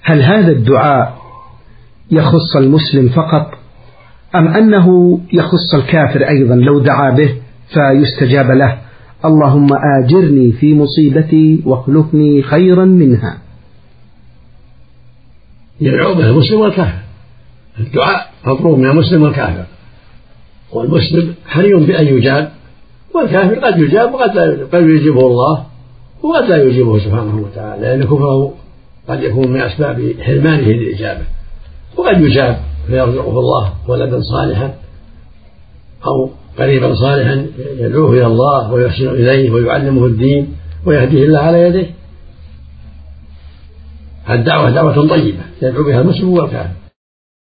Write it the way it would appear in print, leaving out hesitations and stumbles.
هل هذا الدعاء يخص المسلم فقط أم أنه يخص الكافر أيضا لو دعا به فيستجاب له؟ اللهم آجرني في مصيبتي واخلفني خيرا منها. يدعو به المسلم والكافر، الدعاء مطلوب من المسلم والكافر، والمسلم حري بأن يجاب، والكافر قد يجاب وقد يجيبه الله وقد لا يجيبه سبحانه وتعالى، لأن كفره قد يكون من أسباب حرمانه للإجابة، وقد يجاب فيرزقه الله ولدا صالحا أو قريبا صالحا يدعوه إلى الله ويحسن إليه ويعلمه الدين ويهديه الله على يديه. الدعوة دعوة طيبة يدعو بها المسلم والكافر.